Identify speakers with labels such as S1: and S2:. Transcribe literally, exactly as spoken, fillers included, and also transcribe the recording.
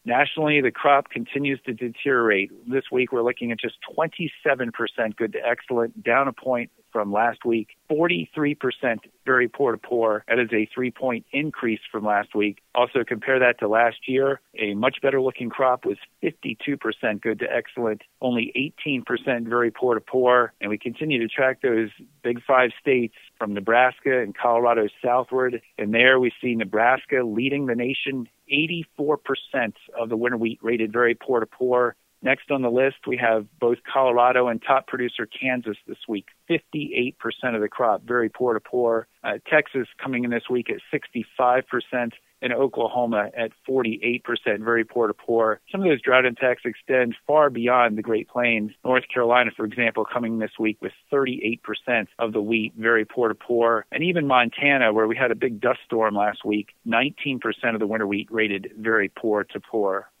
S1: Nationally, the crop continues to deteriorate. This week, we're looking at just twenty-seven percent good to excellent, down a point from last week. forty-three percent very poor to poor. That is a three-point increase from last week. Also, compare that to last year. A much better-looking crop was fifty-two percent good to excellent, only eighteen percent very poor to poor. And we continue to track those big five states from Nebraska and Colorado southward. And there we see Nebraska leading the nation, eighty-four percent of the winter wheat rated very poor to poor. Next on the list, we have both Colorado and top producer Kansas this week, fifty-eight percent of the crop, very poor to poor. Uh, Texas coming in this week at sixty-five percent, and Oklahoma at forty-eight percent, very poor to poor. Some of those drought impacts extend far beyond the Great Plains. North Carolina, for example, coming this week with thirty-eight percent of the wheat, very poor to poor. And even Montana, where we had a big dust storm last week, nineteen percent of the winter wheat rated very poor to poor.